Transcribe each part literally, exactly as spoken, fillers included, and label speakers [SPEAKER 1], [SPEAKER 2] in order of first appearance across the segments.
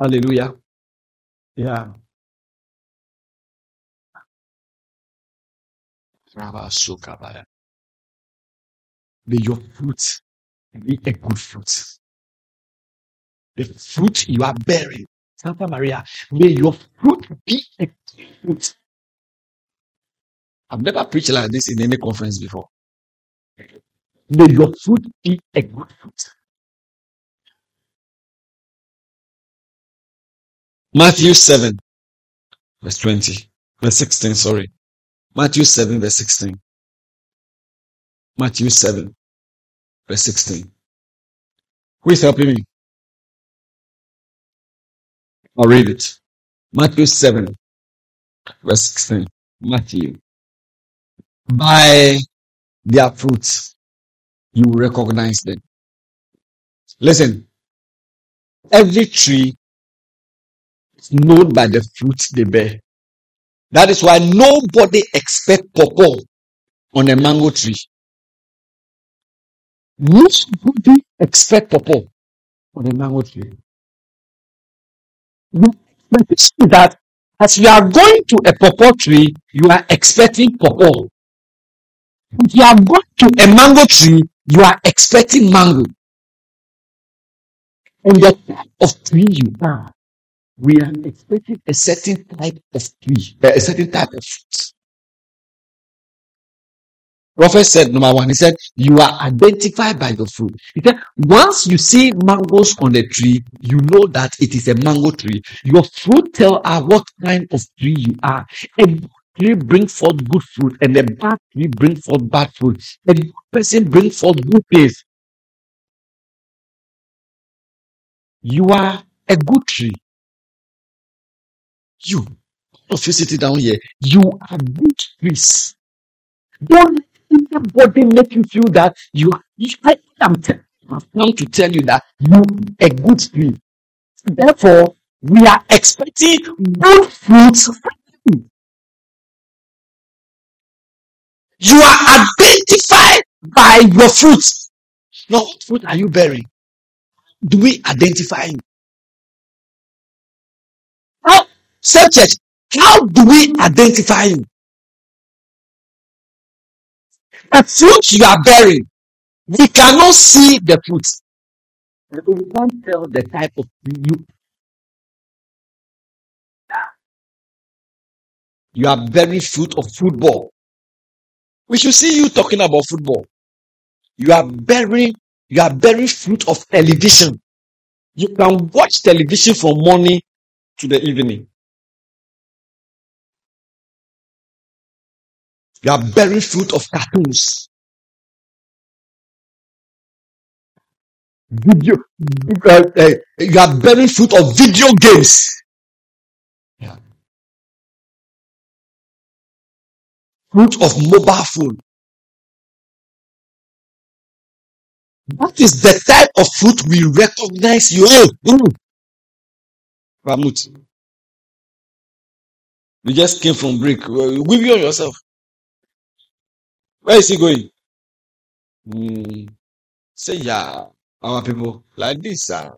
[SPEAKER 1] Hallelujah. Yeah. Rabasukabaya. May your fruit be a good fruit. The fruit you are bearing, Santa Maria, may your fruit be a good fruit. I've never preached like this in any conference before. May your fruit be a good fruit. Matthew seven, verse twenty, verse sixteen, sorry. Matthew seven, verse sixteen. Matthew seven, verse sixteen. Who is helping me? I'll read it. Matthew seven, verse sixteen. Matthew. By their fruits, you will recognize them. Listen, every tree is known by the fruits they bear. That is why nobody expects pawpaw on a mango tree. Nobody expects pawpaw on a mango tree. You expect that as you are going to a pawpaw tree, you are expecting pawpaw. If you are going to a mango tree, you are expecting mango. And the type of tree you are, we are expecting a certain type of tree, a certain type of fruit. Prophet said, number one, he said, you are identified by the fruit. He said, once you see mangoes on the tree, you know that it is a mango tree. Your fruit tell us what kind of tree you are. A good tree brings forth good fruit, and a bad tree brings forth bad fruit. A good person brings forth good things. You are a good tree. You, if you sit down here, you are good trees. Don't let anybody make you feel that you are. I am t- I've come to tell you that you are a good tree. Therefore, we are expecting good fruits from you. You are identified by your fruits. Now, what fruit are you bearing? Do we identify you? How, same church, how do we identify you? The fruit you are bearing, we cannot see the fruit. We can't tell the type of tree you You are bearing fruit of football. We should see you talking about football. You are bearing, you are bearing fruit of television. You can watch television from morning to the evening. You are bearing fruit of cartoons. Video, uh, uh, you are bearing fruit of video games. Yeah. Fruit of mobile phone. That is the type of fruit we recognize you. Oh, mm. Ramut, you just came from break. Uh, With you on yourself. Where is he going? Hmm. Say, yeah, our people like this. Uh,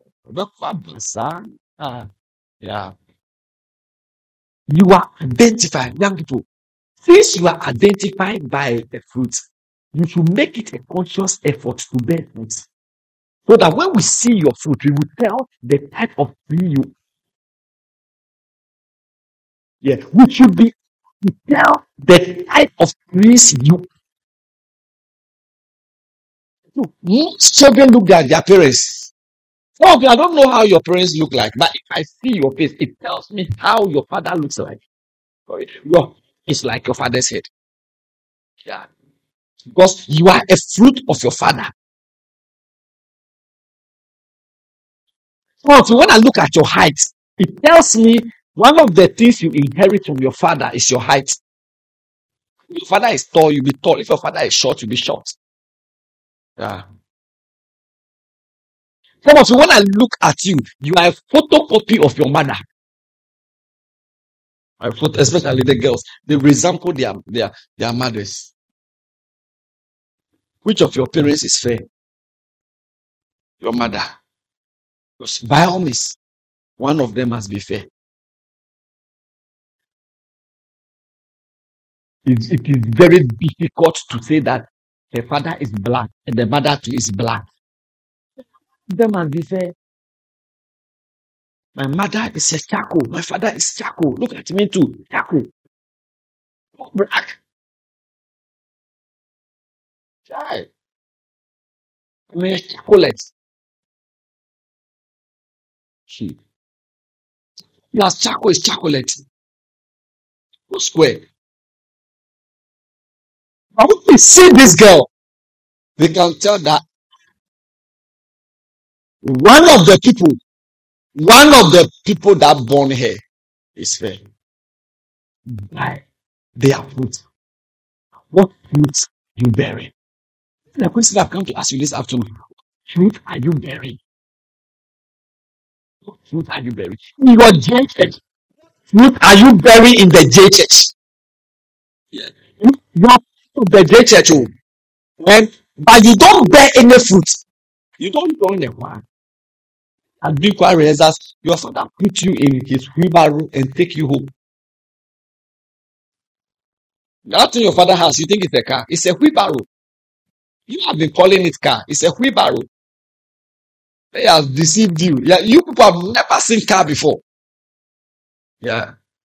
[SPEAKER 1] uh, yeah. You are identified, young people. Since you are identified by the fruit, you should make it a conscious effort to bear fruit. So that when we see your fruit, we will tell the type of tree you. Yeah, we should be to tell the type of trees you. So most children look at their parents. Some of you, I don't know how your parents look like, but if I see your face, it tells me how your father looks like. Your, it's like your father's head. Yeah. Because you are a fruit of your father. So when I look at your height, it tells me one of the things you inherit from your father is your height. If your father is tall, you'll be tall. If your father is short, you'll be short. Yeah. Some of you, when I look at you, you are a photocopy of your mother. I photo, especially the girls, they resemble their their their mothers. Which of your parents is fair? Your mother. Because by all means, One of them must be fair. It, it is very difficult to say that the father is black and the mother too is black. They must be fair. My mother is a charcoal. My father is charcoal. Look at me too. Charcoal. Black. Child. I mean, chocolate. She. Yes, charcoal is chocolate. No square. But when we see this girl, we can tell that one of the people, one of the people that born her is fair. By their fruit. What fruit you bearing? The question I've come to ask you this afternoon: what fruit are you bearing? What fruit are you bearing? In your J church, fruit are you bearing in the J church? Yeah. You are part of the J church, oh. And but you don't bear any fruit. You don't join the choir. And big choir rehearsals, your father put you in his wheelbarrow and take you home. That thing your father has, you think it's a car. It's a wheelbarrow. You have been calling it car. It's a wheelbarrow. They have deceived you. Yeah, you people have never seen car before. Yeah.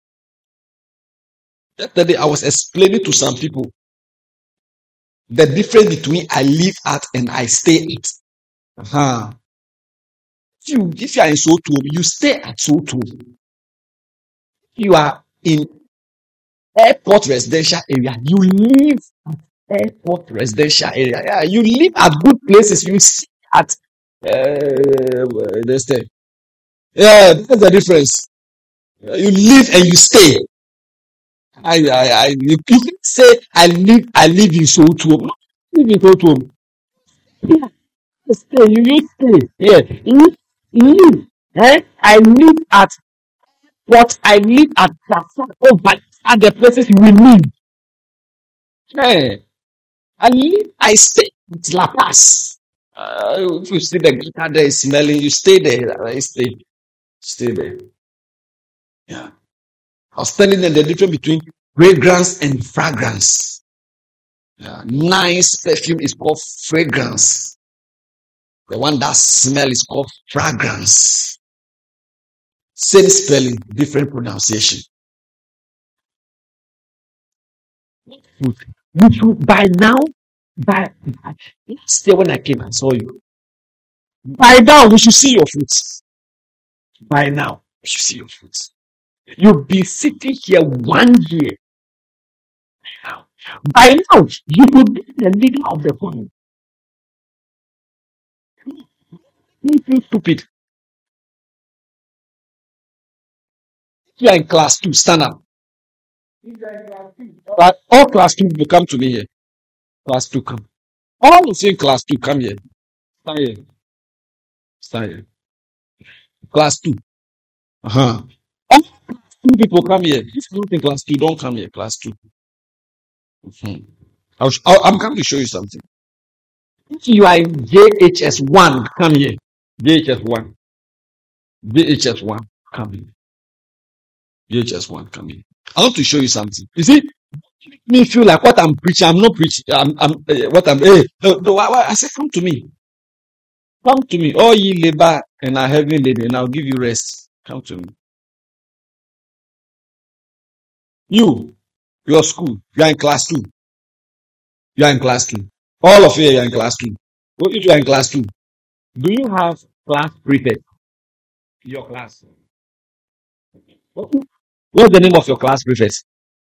[SPEAKER 1] Yesterday I was explaining to some people the difference between I live at and I stay at. Uh-huh. If you if you are in Soto, you stay at Soto. You are in airport residential area. You live at airport residential area. Yeah, you live at good places. You stay at uh, this thing. Yeah, that's the difference. You live and you stay. I, I, I, you people say I live, I live in Soto. No, live in Soto. Yeah, stay. You, you stay. Yeah, you, you live. Eh? I live at what I live at Plaza over at the places we live. Yeah, I live. I stay at La Paz. Uh, if you see the guitar there is smelling, you stay there. I stay, stay there. Yeah. I was telling them the difference between fragrance and fragrance. Yeah. Nice perfume is called fragrance. The one that smell is called fragrance. Same spelling, different pronunciation. You should, by now, by last year when I came, I saw you. By now, we should see your fruits. By now, we should see your fruits. You'll be sitting here one year. Now. By now, you could be the leader of the family. Don't feel stupid. You are in class two, stand up. But all class two will come to me here. Class two, come. All of you in class two, come here. Stand here. Stand here. Class two. Uh-huh. All class two people come here. If you don't think class two, don't come here. Class two. Mhm. I'll, sh- I'll- I'm coming to show you something. If you are in J H S one, come here. J H S one. J H S one, come here. J H S one, come here. I want to show you something. You see, me feel like what I'm preaching, I'm not preaching. I'm, I'm uh, what I'm. Hey, no, no, I, I said, come to me. Come to me, all ye labor and are heavy laden, and I'll give you rest. Come to me. You, your school, you are in class two. You are in class two. All of you are in class two. What if you are in class two? Do you have class prefect? Your class. What, what's the name of your class prefect?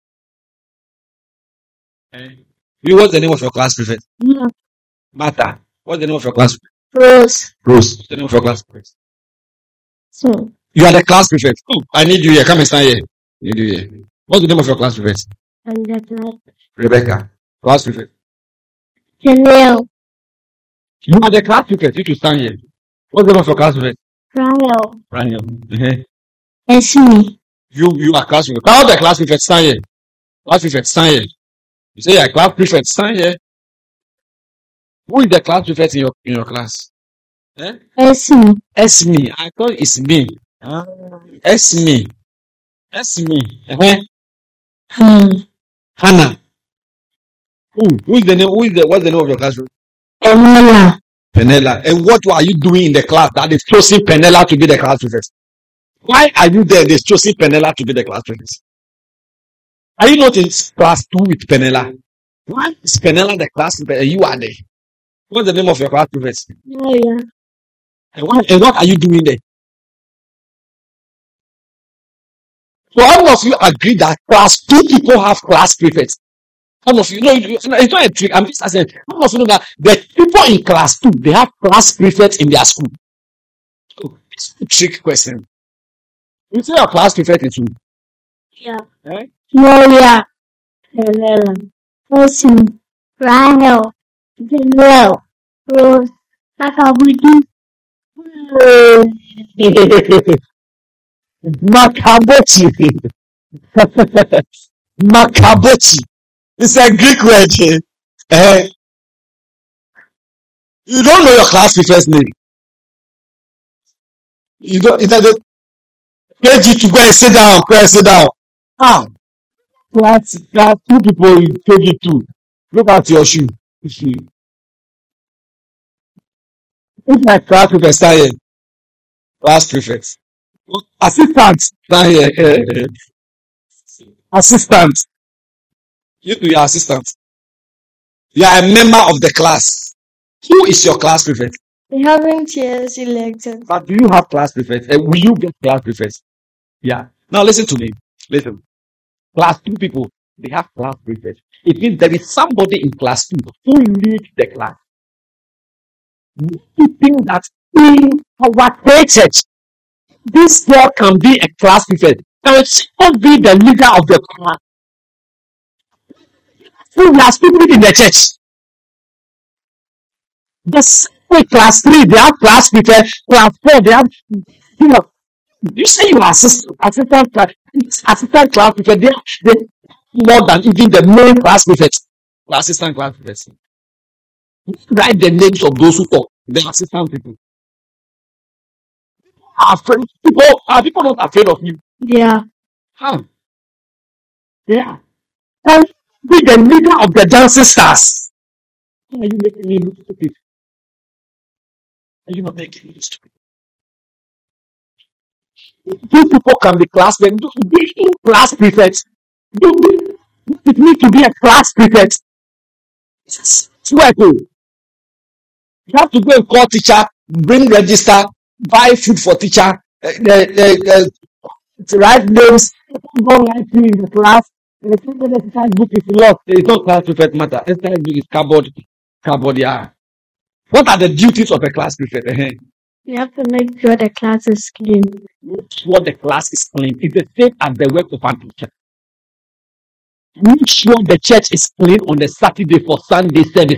[SPEAKER 1] Eh? You, what's the name of your class prefect?
[SPEAKER 2] No.
[SPEAKER 1] Martha. What's the name of your class?
[SPEAKER 2] Rose.
[SPEAKER 1] Rose. What's the name of your class prefect?
[SPEAKER 2] So.
[SPEAKER 1] You are the class prefect. Oh, I need you here. Come and stand here. I need you here. What's the name of your class prefect?
[SPEAKER 2] And that's like
[SPEAKER 1] Rebecca. Class prefect.
[SPEAKER 2] Janelle.
[SPEAKER 1] You are the class prefect. You should stand here. What's the name of your class prefect?
[SPEAKER 2] Ryle.
[SPEAKER 1] Raniel. Uh-huh.
[SPEAKER 2] Esme.
[SPEAKER 1] You you are class prefect. How the class prefect stand here? Class prefect stand here. You say you are class prefect stand here. Who is the class prefect in your in your class? Eh?
[SPEAKER 2] Esme.
[SPEAKER 1] Esme. I thought it's me. Ah, Esme. Esme. Uh-huh.
[SPEAKER 2] Hmm.
[SPEAKER 1] Hannah. Who? Who is the name? Who is the what's the name of your classroom?
[SPEAKER 2] Enola.
[SPEAKER 1] Penella. And what are you doing in the class that is choosing Penella to be the class prefect? Why are you there? They're choosing Penella to be the class prefect. Are you not in class two with Penella? Why is Penella the class prefect and you are there? What's the name of your class prefect?
[SPEAKER 2] Gloria.
[SPEAKER 1] And what, and what are you doing there? So all of you agree that class two people have class prefects. Some of you know it's not a trick. I'm just asking. Some of you know that the people in class two they have class prefects in their school. So it's a trick question. You say your class prefect is who?
[SPEAKER 2] Yeah.
[SPEAKER 1] Eh?
[SPEAKER 2] Gloria. Enola. Esme. Rahel. Janelle. Rose. Nakabudu.
[SPEAKER 1] Makabochi. Makabochi. It's a Greek word. Eh? You don't know your class prefect's name. You don't. It's like K G to go and sit down. Go and sit down. Ah, class, class two people in K G two. Look at your shoe. If my class prefect stand here, class prefect, assistant stand here. Assistant. You to your assistant. You are a member of the class. Who is your class prefect?
[SPEAKER 2] We haven't yet elected.
[SPEAKER 1] But do you have class prefect? And will you get class prefect? Yeah. Now listen to me. Listen. Class two people, they have class prefect. It means there is somebody in class two who leads the class. You think that in our church, this girl can be a class prefect? Can she not be the leader of the class? So we are speaking in the church. The same class three, they have class prefect. Class four, they have, you know, you say you are assistant, assistant, class- assistant class prefect. They, they more than even the main class prefect. Assistant class prefect. Write the names of those who talk. The assistant people. Are afraid. People are people not afraid of you.
[SPEAKER 2] Yeah.
[SPEAKER 1] How? Yeah. And be the leader of the dancing stars. Why are you making me look stupid? Are you not making me look stupid? Two people can be class prefects. Be class prefects. You you need to be a class prefect. Swear to. You have to go and call teacher, bring register, buy food for teacher, uh, the, the, write names, don't write you in the class. The exercise book is lost. There is no class prefect matter. Exercise book is cardboard, cardboard. Yeah. What are the duties of a class prefect? Uh-huh.
[SPEAKER 2] You have to make sure the class is clean.
[SPEAKER 1] Make sure the class is clean. It's the same as the work of an teacher. Make sure the church is clean on the Saturday for Sunday service.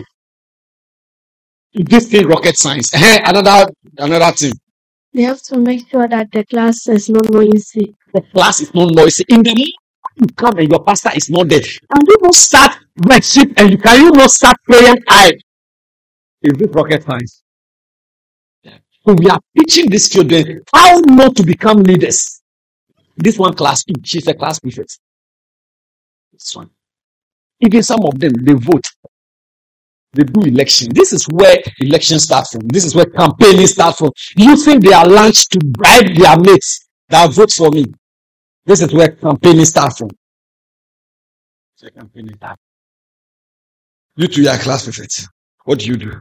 [SPEAKER 1] This thing rocket science. Uh-huh. Another another thing.
[SPEAKER 2] You have to make sure that the class is not noisy.
[SPEAKER 1] The class is not noisy. In the morning you come and your pastor is not there. And you not start worship and you can you not start praying high. Is this rocket science? So we are teaching these children how not to become leaders. This one class two, she's a class prefect. This one. Even some of them they vote. They do election. This is where election starts from. This is where campaigning starts from. Using their lunch to bribe their mates that vote for me. This is where campaigning starts from. So campaigning starts. You two are class prefect. What do you do?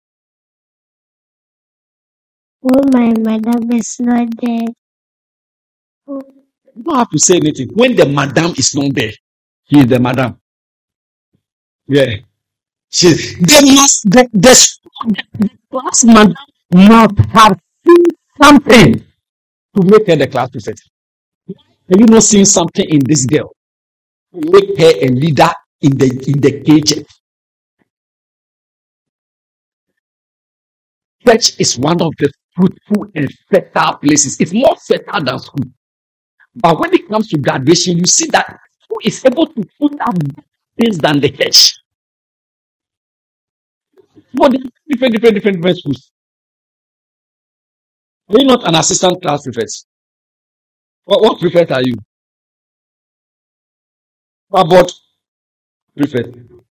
[SPEAKER 2] Oh, my madam is not there. Oh,
[SPEAKER 1] You don't have to say anything. When the madam is not there, he is the madam. Yeah. She, they must, the, the, the class madam must have seen something to make her the class prefect. Have you not seen something in this girl to make her a leader in the in the K J? Church is one of the fruitful and fertile places. It's more fertile than school. But when it comes to graduation, you see that who is able to put up things than the church. But there are different, different, different, different schools. Are you not an assistant class prefect? What, what prefect are you? Cupboard prefect.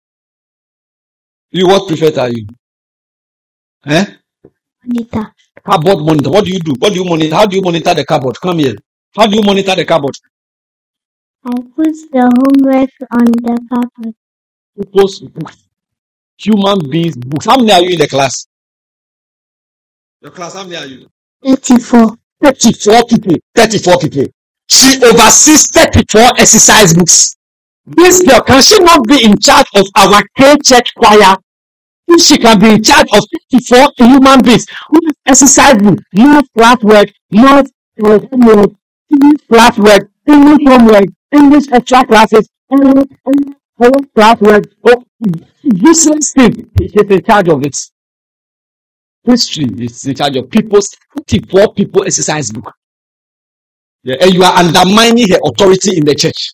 [SPEAKER 1] You what prefect are you? Eh?
[SPEAKER 2] Monitor.
[SPEAKER 1] Cupboard monitor. What do you do? What do you monitor? How do you monitor the cupboard? Come here. How do you monitor the cupboard?
[SPEAKER 2] I put the homework on the cupboard.
[SPEAKER 1] People's books. Human beings books. How many are you in the class? Your class, how many are you?
[SPEAKER 2] Thirty-four.
[SPEAKER 1] thirty-four people. thirty-four people. She oversees thirty-four exercise books. This girl, can she not be in charge of our K church choir? If she can be in charge of fifty-four human beings who have exercise book, no classwork, no uh, homework, English classwork, English homework, English extra classes, English, English English classwork, oh, useless thing. She's in charge of it. History is in charge of people's fifty-four people exercise book. Yeah, and you are undermining her authority in the church.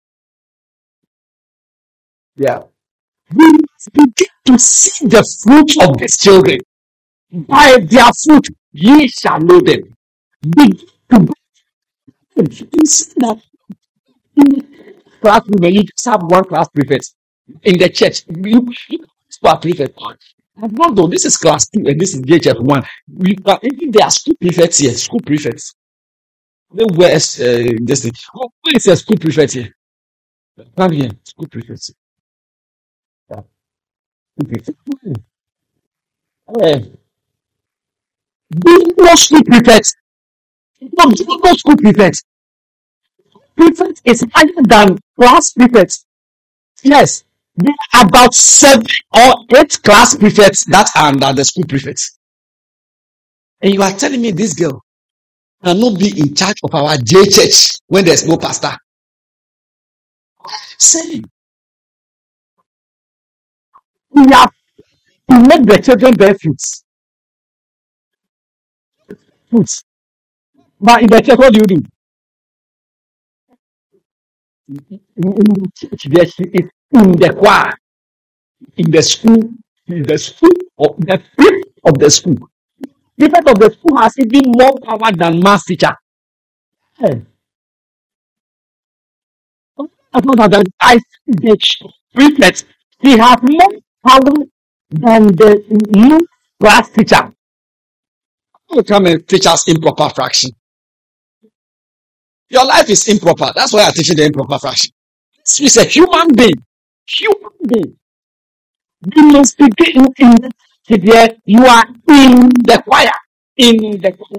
[SPEAKER 1] Yeah. We must begin to see the fruit of these children. By their fruit, ye shall know them. Begin to you see that in the classroom, when you just have one class prefect in the church, you, you are prefect. I don't know, this is class two and this is J H F one. We are, even there are school prefects here, school prefects. They were uh, this thing. Oh, where is a school prefect here? Come here, school prefects. Yeah. Okay. Uh, no school prefects. No, no school prefects. Prefect is higher than class prefects. Yes, there are about seven or eight class prefects that are under the school prefects. And you are telling me this girl cannot be in charge of our J church when there's no pastor? Say, we have to make the children bear fruits. Fruits. But in the church, what do you do? In the church, there she is in the choir, in the school, in the school, or the prefect of the school. Prefect of the school has even more power than mass teacher. Hey. I don't know that I see the prefect. He has more power than the new class teacher. You come and teach us improper fraction. Your life is improper. That's why I'm teaching the improper fraction. She's a human being. Human being. You must begin in the there. You are in the choir. In the choir.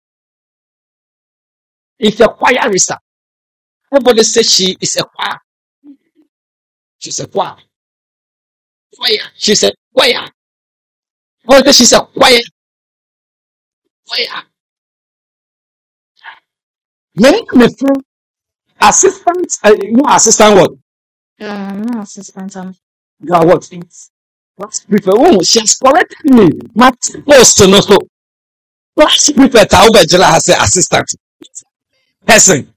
[SPEAKER 1] It's a choirista. Everybody says she is a choir. She's a choir. Choir. She's a choir. Everybody says she's a choir. Choir. Many of the assistant, uh, no assistant what?
[SPEAKER 2] Uh, no assistant. Um,
[SPEAKER 1] You are what? Class prefect. Oh, she has corrected me. My post no so. Class prefect. I hope Angela has an assistant person.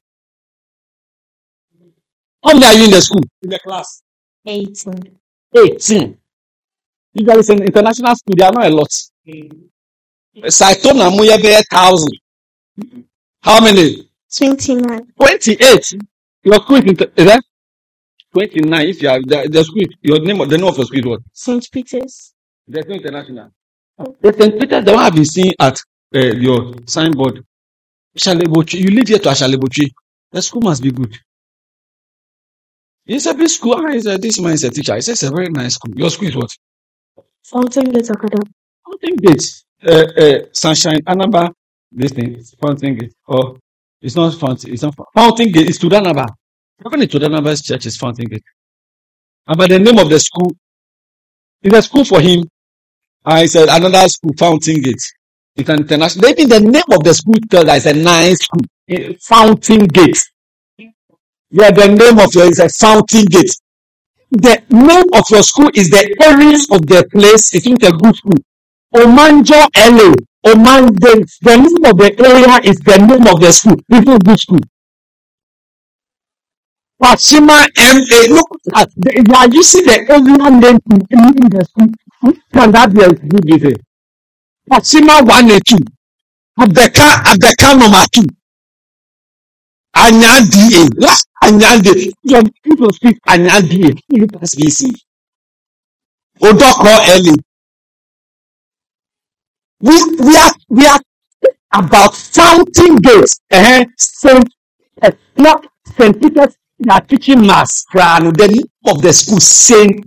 [SPEAKER 1] How many are you in the school? In the class?
[SPEAKER 2] eighteen.
[SPEAKER 1] Eighteen. You guys in international school, there are not a lot. Saitona Muya be a thousand. How many?
[SPEAKER 2] Twenty-nine.
[SPEAKER 1] Twenty-eight. Your school is inter- is that twenty-nine? If you are the, the school, your name, the name of your school is what?
[SPEAKER 2] Saint Peter's.
[SPEAKER 1] There's no international. The Saint Peter, the one I've been seeing at uh, your signboard. Shalebochi. You live here to Shalebochi. The school must be good. It's a big school. Ah, it's a, this man is a teacher. It's just a very nice school. Your school is what?
[SPEAKER 2] Fountain Gate Academy.
[SPEAKER 1] Fountain Gate. Uh, uh, Sunshine. Anaba. This thing. It's Fountain Gate. Oh, it's not Fountain. It's not Fountain Gate. It's Tudanaba. Even in Tudanaba's church is Fountain Gate. And by the name of the school, it's a school for him. I said another school, Fountain Gate. It's an international. Maybe the name of the school tells that it's a nice school. Eh, Fountain Gate. Yeah, the name of your is a Fountain Gate. The name of your school is the area of the place. It's not a good school. Omanjo L A. Oman, the, the name of the area is the name of the school. It's not a good school. Pashima M A. Look at the, you are using the area name to name the school. How can that be a good business? Pashima one and two. Abeka, Abeka number two. Anyandie. Anyandie. Your people speak Anyandie. You pass B C. Odoko Eli. We we are we are about fountain gates. Uh-huh. Saint uh, not Saint Peter's. They are teaching mass. Crown. The name of the school Saint.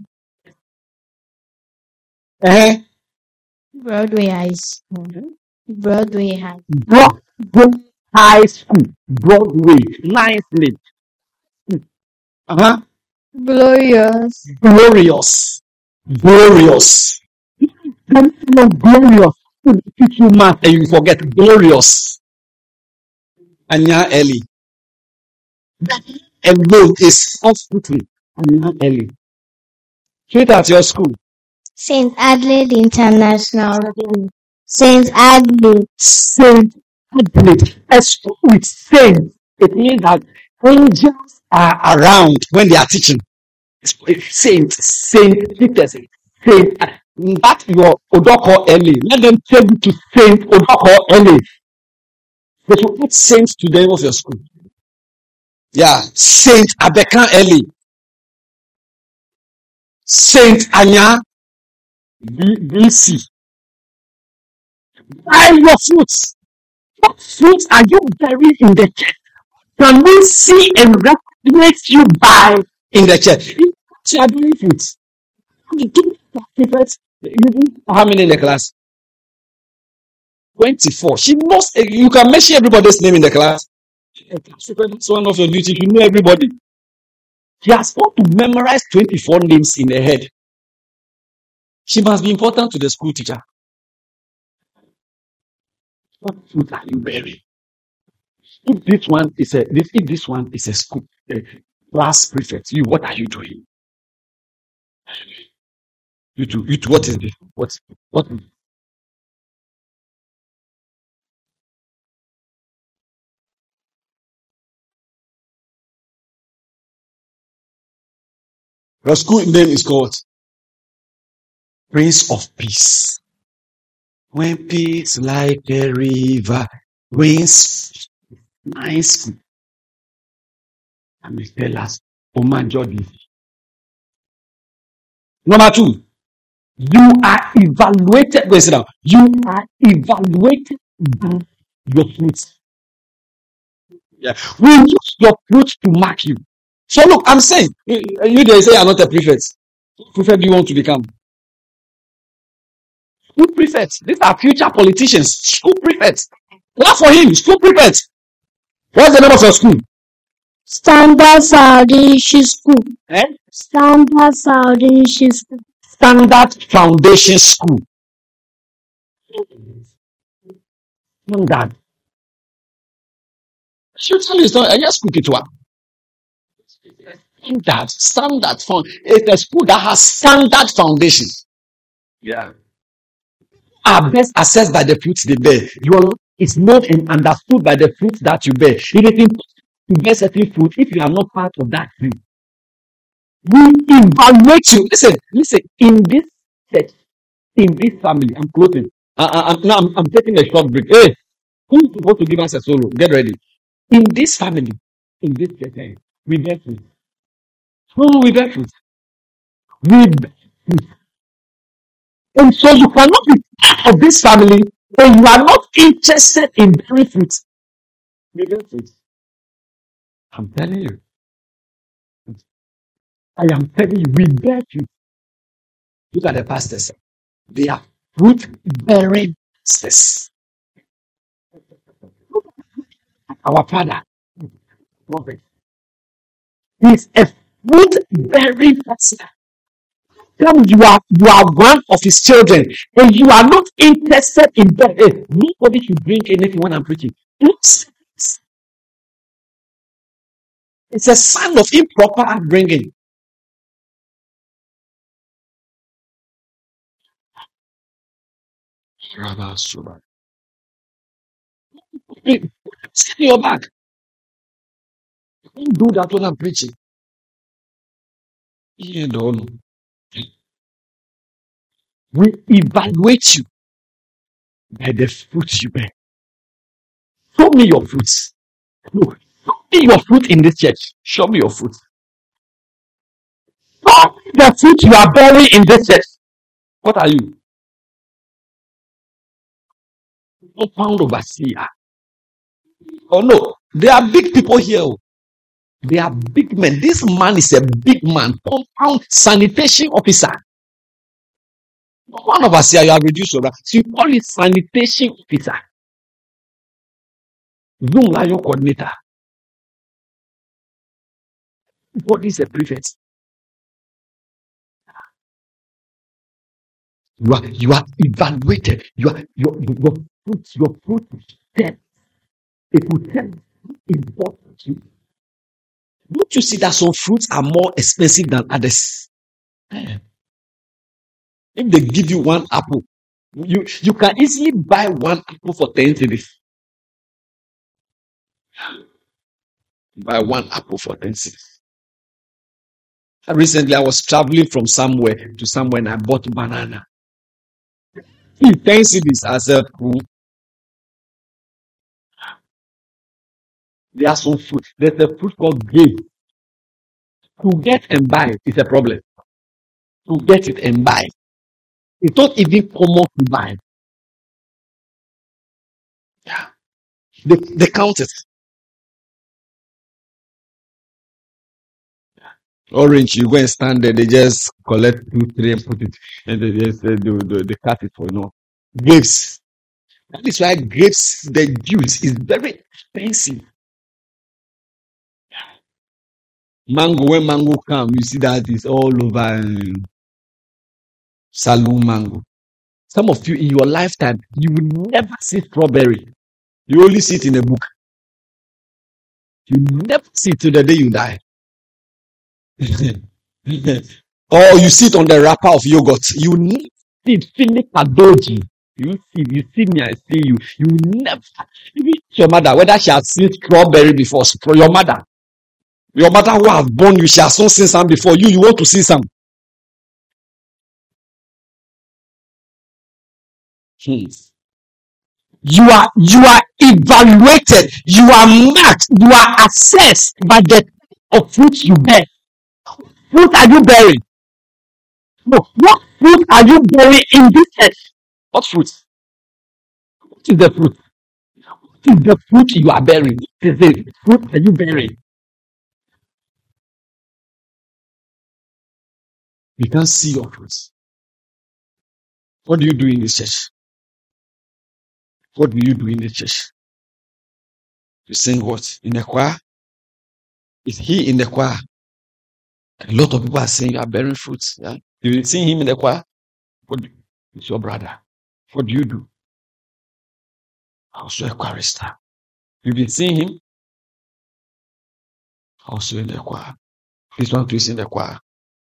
[SPEAKER 1] Uh-huh.
[SPEAKER 2] Broadway High School. Broadway High.
[SPEAKER 1] Broadway High School. Broadway. Nicely. Uh-huh.
[SPEAKER 2] Glorious.
[SPEAKER 1] Glorious. Glorious. Then no glorious. You teach you math and you forget glorious. Anya Eli. That alone is hospital. Anya Eli. Treat at your school.
[SPEAKER 2] Saint Adelaide International. Saint Adelaide.
[SPEAKER 1] Saint Adelaide. A school with saints. It means that angels are around when they are teaching. Saint, Saint Peter, Saint. That your Odoko Eli. Let them tell you to Saint Odoko Eli. They should put saints to the name of your school. Yeah, Saint Abekan Eli. Saint Anya B C. Buy your fruits. What fruits are you bearing in the church? Can we see and recognize you by in the church? You are doing fruits. You do prefect. You do how many in the class? twenty-four. She knows. You can mention everybody's name in the class. It's one of your duties. You know everybody. She has got to memorize twenty-four names in her head. She must be important to the school teacher. What fruit are you bearing? If this one is a this if this one is a school a class prefect, you what are you doing? You do you do what is this? What what your school name is called Prince of Peace. When peace like a river winds nice. I may tell us, oh man, Jordan. Number two, you are evaluated. Wait, sit down. You are evaluated by your fruits. Yeah, we use your fruits to mark you. So look, I'm saying you, you they say you're not a prefect. What prefect do you want to become? School prefects. These are future politicians. School prefects. Clap for him. School prefects. What's the name of your school?
[SPEAKER 2] Standard Foundation School.
[SPEAKER 1] Eh?
[SPEAKER 2] Standard Foundation School.
[SPEAKER 1] Standard Foundation School. Standard. Should tell you it's not. I just cook it one. Standard. Standard found. It's a school that has standard foundation. Yeah. Are best assessed by the fruits they bear. Your life is known and understood by the fruits that you bear. It is important to bear certain fruit if you are not part of that tree. We evaluate you. Listen, listen. In this church, in this family, I'm closing. I, I, I'm, now I'm, I'm taking a short break. Hey, who is supposed to give us a solo? Get ready. In this family, in this church, eh, we bear fruit. No, we bear fruit. We bear fruit. And so you cannot be part of this family when you are not interested in bearing fruit. We bear fruit. I'm telling you. I am telling you, we bear fruit. Look at the pastors. They are fruit bearing pastors. Our father, prophet, is a fruit bearing pastor. Come, you are you are one of his children, and you are not interested in that. Hey, nobody should bring anything when I'm preaching. It's it's a sign of improper upbringing. Hey, sit in your back. Don't do that when I'm preaching. You don't know. We evaluate you by the fruits you bear. Show me your fruits. Look, me your fruit in this church. Show me your fruit. Show me the fruit you are bearing in this church. What are you? Compound overseer. Oh no, there are big people here. They are big men. This man is a big man. Compound sanitation officer. One overseer, you have reduced your rank. So you call it sanitation officer. Zoom Lion coordinator. What is a prefect? You are you are evaluated. You are your your fruit, your fruit is dead. It will tell important you. Don't you see that some fruits are more expensive than others? If they give you one apple, you you can easily buy one apple for ten cedis. Buy one apple for ten cedis. Recently, I was traveling from somewhere to somewhere and I bought banana. ten cedis as a fruit. There are some fruit. There's a fruit called grape. To get and buy is a problem. To get it and buy. It's not even common to buy. Yeah. They, they count it. Orange, you go and stand there, they just collect two, three and put it, and they just uh, do, do, they cut it for you know. Grapes. That is why grapes, the juice is very expensive. Mango, when mango come, you see that it's all over um, saloon mango. Some of you in your lifetime, you will never see strawberry. You only see it in a book. You never see it till the day you die. Or you sit on the wrapper of yogurt. You need it finish doji. You see, you see me, I see you. You never even your mother, whether she has seen strawberry before, for your mother. Your mother who has born you, she has not seen some before. You, you want to see some. Hmm. You are you are evaluated, you are marked, you are assessed by the type of fruit you bear. Fruit are you bearing? No, what fruit are you bearing in this church? What fruit? What is the fruit? What is the fruit you are bearing? What is it? Fruit are you bearing? You can't see your fruits. What do you do in this church? What do you do in the church? You sing what? In the choir? Is he in the choir? A lot of people are saying you are bearing fruits. Yeah? You see him in the choir? What do, it's your brother. What do you do? Also a chorister. You've been seeing him? Also in the choir. This one too is in the choir.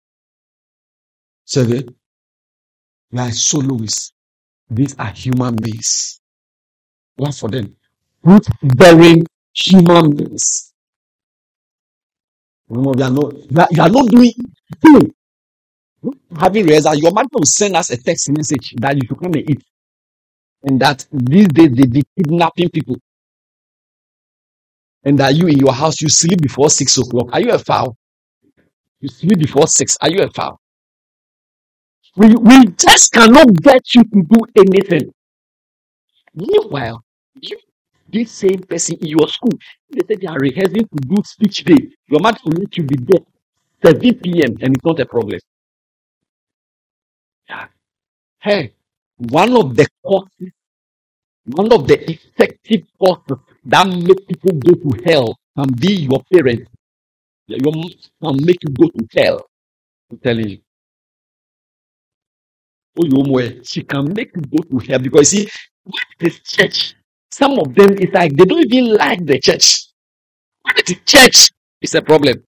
[SPEAKER 1] Seven. We are soloists. These are human beings. What for them? Fruit bearing human beings. You know, we are not, we are, you are not doing thing. Having realized that your mother will send us a text message that you should come and eat. And that these days they be kidnapping people. And that you in your house, you sleep before six o'clock. Are you a fowl? You sleep before six. Are you a fowl? We, we just cannot get you to do anything. Meanwhile, you, this same person in your school, they say they are rehearsing to do speech day. Your mother will let you be there seven p.m. and it's not a problem. Yeah. Hey, one of the causes, one of the effective causes that make people go to hell can be your parents. Yeah, your mom can make you go to hell. I'm telling you. Oh, you know, she can make you go to hell because you see, what is church? Some of them is like they don't even like the church. What is the church? It's a problem.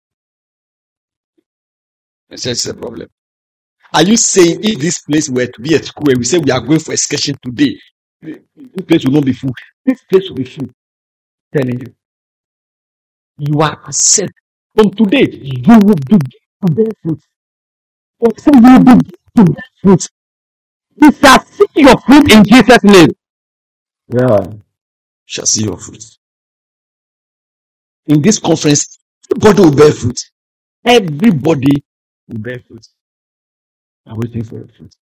[SPEAKER 1] The church is a problem. Are you saying if this place were to be a school and we say we are going for excursion today, this place will not be full? This place will be full. I'm telling you. You are assessed. From today, you will begin to bear fruit. Or say you will begin to bear fruit. You shall see your fruit in Jesus' name. Yeah. You shall see your fruit. In this conference, everybody will bear fruit. Everybody will bear fruit. I'm waiting for your fruit.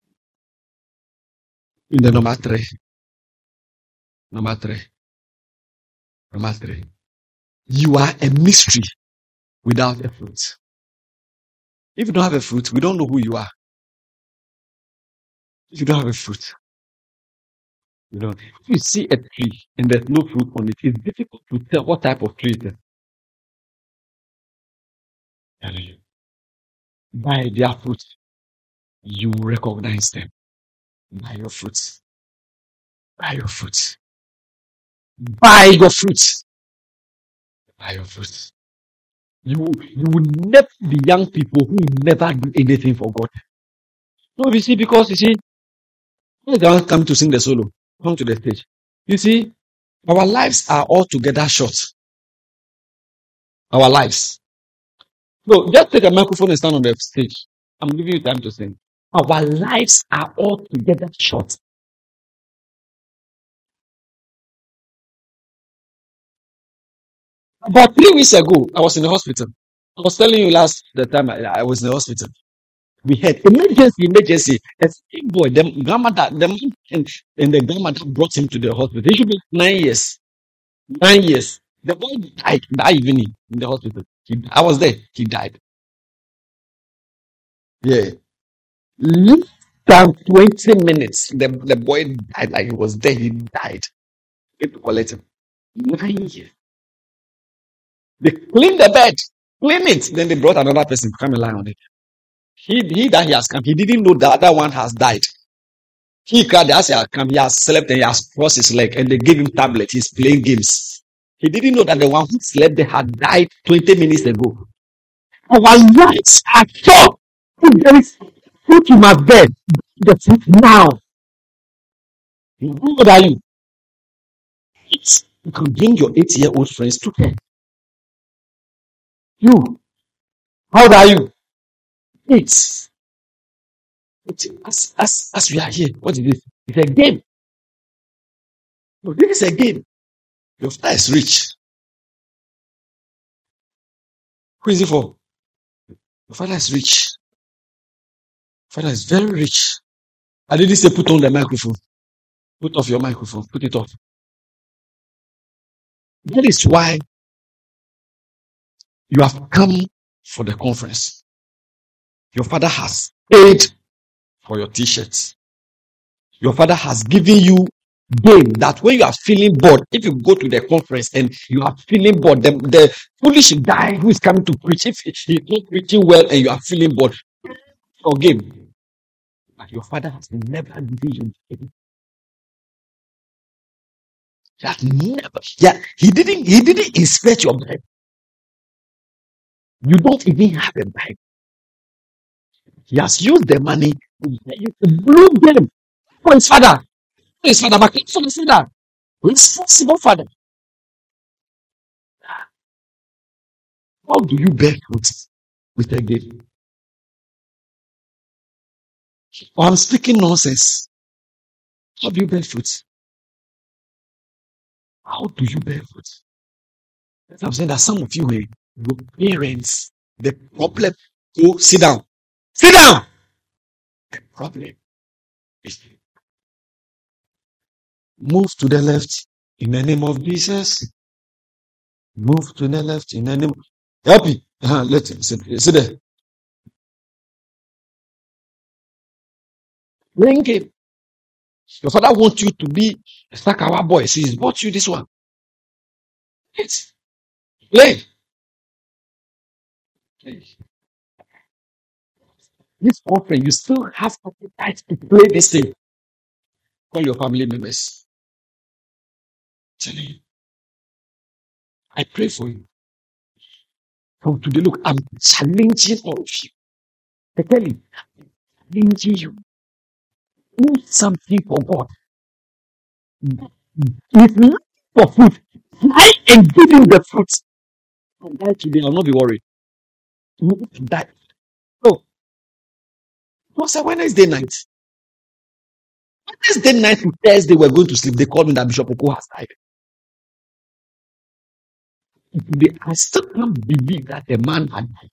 [SPEAKER 1] In the number three. Number three. Number three. You are a mystery without a fruit. If you don't have a fruit, we don't know who you are. If you don't have a fruit, you know, if you see a tree and there's no fruit on it, it's difficult to tell what type of tree it is. Telling you. By their fruit, you recognize them. By your fruit. By your fruit. By your fruit. By your fruit. You, you will never be young people who never do anything for God. No, you see, because you see, when they come to sing the solo, come to the stage. You see, our lives are altogether short. Our lives. No, just take a microphone and stand on the stage. I'm giving you time to sing. Our lives are altogether short. About three weeks ago, I was in the hospital. I was telling you last the time I, I was in the hospital. We had emergency, emergency. A sick boy, the grandmother, the man and, and the grandmother brought him to the hospital. He should be nine years. Nine years. The boy died that evening in the hospital. He, I was there. He died. Yeah. Less than twenty minutes. The, the boy died like he was dead. He died. They had to collect him. Nine years. They cleaned the bed. Clean it. Then they brought another person to come and lie on it. He, he that he has come, he didn't know the other one has died. He cried as he has come, he has slept and he has crossed his leg and they gave him tablet. He's playing games. He didn't know that the one who slept there had died twenty minutes ago. Our lives are short. If there is fruit in my bed, the fruit now. How old are you? It's, you can bring your eight-year-old friends to them. You, how old are you? It's, it's as, as, as we are here. What is this? It's a game. No, this is a game. Your father is rich. Who is it for? Your father is rich. Your father is very rich. I didn't say put on the microphone. Put off your microphone. Put it off. That is why you have come for the conference. Your father has paid for your t-shirts. Your father has given you game that when you are feeling bored, if you go to the conference and you are feeling bored, the, the foolish guy who is coming to preach, if he's not preaching well and you are feeling bored, your game. But your father has never given you game. He has never. Yeah, he didn't. He didn't inspect your Bible. You don't even have a Bible. He has used the money to buy you a blue game for his father. For his father, but not for his father. Responsible father. How do you bear fruit with a game? Or I'm speaking nonsense. How do you bear fruit? How do you bear fruit? I'm saying that some of you, eh, your parents, the problem. Go sit down. Sit down. The problem is move to the left in the name of Jesus. Move to the left in the name. Help me. Uh-huh, let him sit, sit there. Bring him. Your father wants you to be a Sakawa boy, so he's bought you this one. It's play. Play. This offering, you still have appetite to play this thing. Call your family members. Telling you. I pray for you. From today, look, I'm challenging all of you. I tell you, I'm challenging you. Do something for God. If not for food, try and give him the fruit. And die today, I'll not be worried. You will not die. No, it was a Wednesday night. Wednesday night to Thursday, we're going to sleep. They called me that Bishop Oko has died. Today, I still can't believe that a man had died.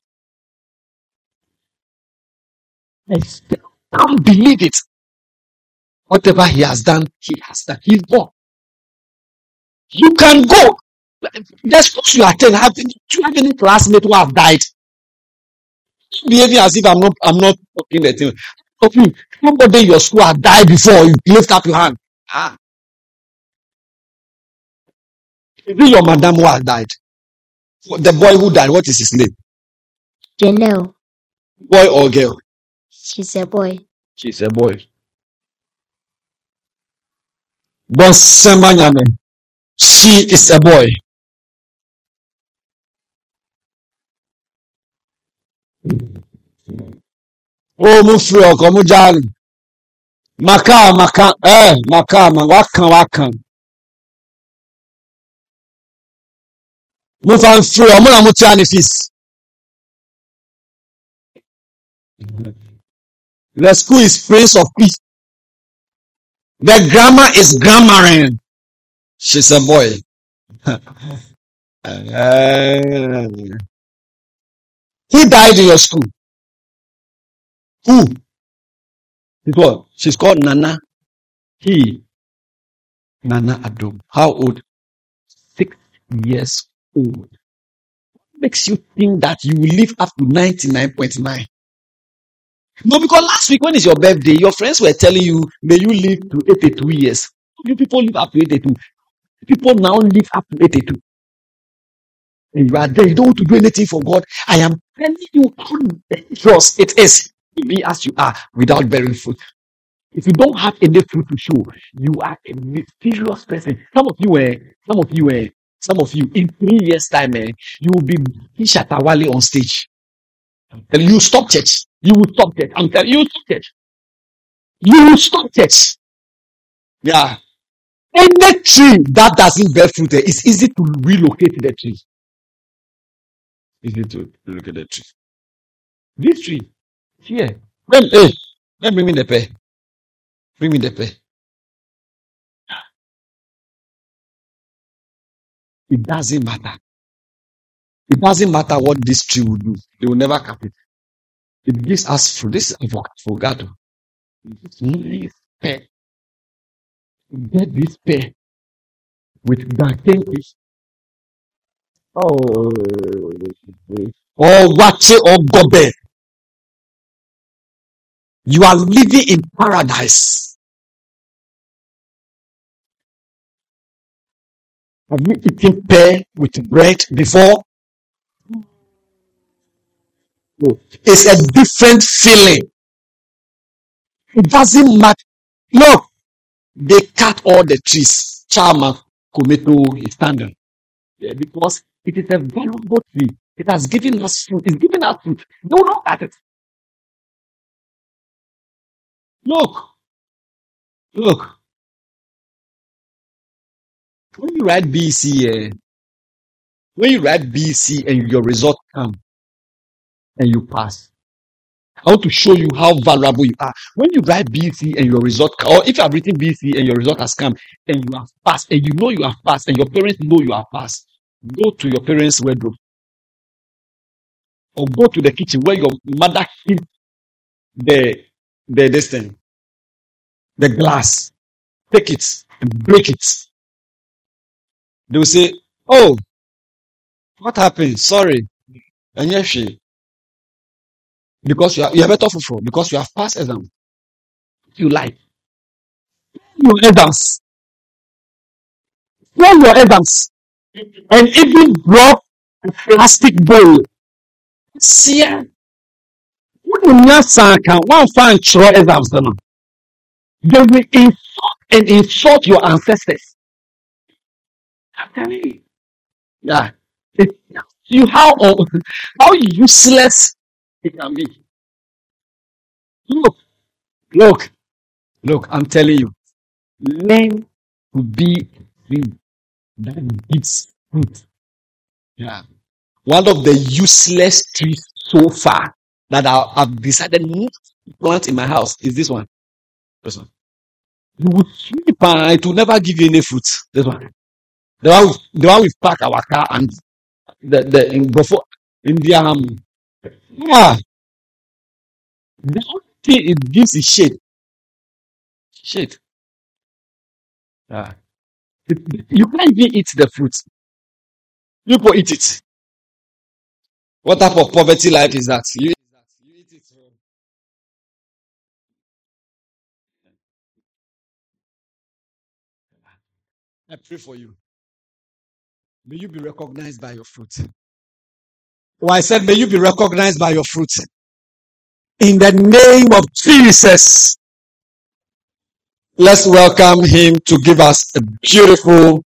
[SPEAKER 1] I still can't believe it. Whatever he has done, he has done. He's gone. You can go. The schools you attend, have do you have any classmates who have died? Behaving as if I'm not I'm not talking the thing. Okay, somebody in your school has died before you lift up your hand. Ah, is it your madam who has died? The boy who died, what is his name?
[SPEAKER 2] Janelle.
[SPEAKER 1] Boy or girl?
[SPEAKER 2] She's a boy.
[SPEAKER 1] She's a boy. Boss Sembanyame. She is a boy. Oh, mu free ọkọ mu jaanu. Maka maka eh maka ma wakan wakan. Mu fan free ọmọ na mu tia ne fees. The school is Prince of Peace. The grammar is grammaring. She's a boy. Eh, who died in your school? Who? She's called, she's called Nana. He. Nana Adom. How old? Six years old. Makes you think that you will live up to ninety-nine point nine. No, because last week when it's your birthday, your friends were telling you, may you live to eighty-two years. You people live up to eighty-two. People now live up to eighty-two. And you are there, you don't want to do anything for God. I am telling you how dangerous it is to be as you are without bearing fruit. If you don't have any fruit to show, you are a mysterious person. Some of you, eh, some of you, eh, some of you, in three years' time, eh, you will be Shatawale on stage. And you stop church. You will stop church. I'm telling you, you stop church. You will stop church. Yeah. Any tree that doesn't bear fruit, eh, it's easy to relocate the tree. Easy to relocate the tree. This tree, here. Well, hey, let me bring me the pear. Bring me the pear. It doesn't matter. It doesn't matter what this tree will do. They will never cut it. It gives us fruit. This is avocado. This nice pear. Get this pear with plantain fish. Oh, or wache or gobe. You are living in paradise. Have you eaten pear with bread before? No. It's a different feeling. It doesn't matter. Look, they cut all the trees. Chama, Kometo, is standing. Yeah, because it is a valuable tree. It has given us fruit. It's given us fruit. Don't look at it. Look, look. When you write B C, eh, when you write B C and your result come and you pass, I want to show you how valuable you are. When you write B C and your result, or if you have written B C and your result has come and you have passed, and you know you have passed, and your parents know you have passed, go to your parents' wardrobe or go to the kitchen where your mother keeps the the this thing, the glass. Take it and break it. They will say, "Oh, what happened? Sorry." And yes, she because you are you are better for because you have passed exam. You like your exams, fail your exams, and even drop a plastic bowl. See, when you can one find throw exams, no, they will insult and insult your ancestors. I'm telling you, yeah, it tells you how how useless it can be. Look, look, look. I'm telling you, learn to be a tree that gives fruit. Yeah. One of the useless trees so far that I, I've decided not to plant in my house is this one. This one. You will sweep and it will never give you any fruit. This one. The one, the one we park our car and the the in before India ham. Yeah, the only thing it gives is shade. Shade. Yeah. It- You can't even eat the fruit. People eat it. What type of poverty life is that? You, you eat it. So I pray for you. May you be recognized by your fruit. Oh, I said, may you be recognized by your fruit. In the name of Jesus, let's welcome him to give us a beautiful